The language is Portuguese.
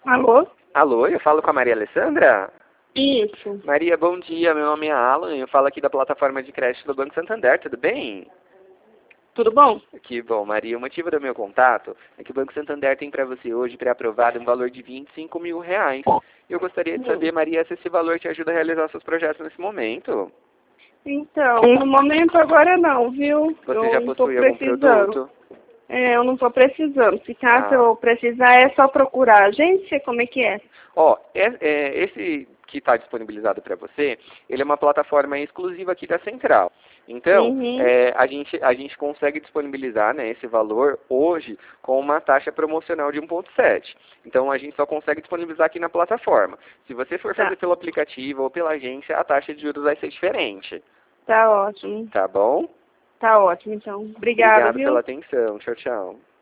Alô? Alô, eu falo com a Maria Alessandra? Isso. Maria, bom dia, meu nome é Alan, eu falo aqui da plataforma de crédito do Banco Santander, tudo bem? Tudo bom? Que bom, Maria, o motivo do meu contato é que o Banco Santander tem para você hoje pré-aprovado um valor de R$ 25.000. Eu gostaria de Hum. saber, Maria, se esse valor te ajuda a realizar seus projetos nesse momento. Então, no momento agora não, viu? Você Eu já não tô possui algum precisando. produto? Eu não tô precisando. Se caso Ah, eu precisar, é só procurar a agência? Como é que é? Ó, esse que está disponibilizado para você, ele é uma plataforma exclusiva aqui da Central. Então, Uhum. a gente consegue disponibilizar, né, esse valor hoje com uma taxa promocional de 1,7. Então, a gente só consegue disponibilizar aqui na plataforma. Se você for fazer Tá. pelo aplicativo ou pela agência, a taxa de juros vai ser diferente. Tá ótimo. Tá bom? Tá ótimo, então. Obrigada, Obrigado pela viu? atenção. Tchau, tchau.